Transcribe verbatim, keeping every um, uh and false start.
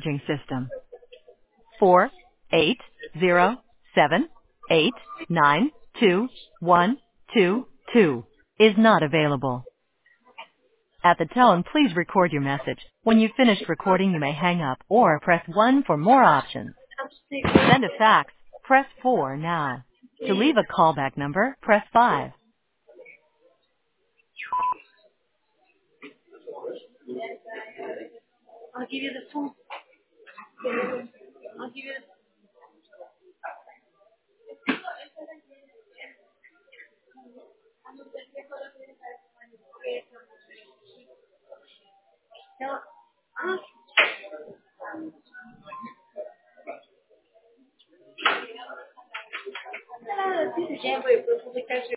messaging system. Four eight zero seven eight nine two one two two is not available. At the tone, please record your message. When you've finished recording, you may hang up or press one for more options. To send a fax, press four now. To leave a callback number, press five. I'll give you the phone. I'll give you the no. Ah, esse tempo aí, para publicar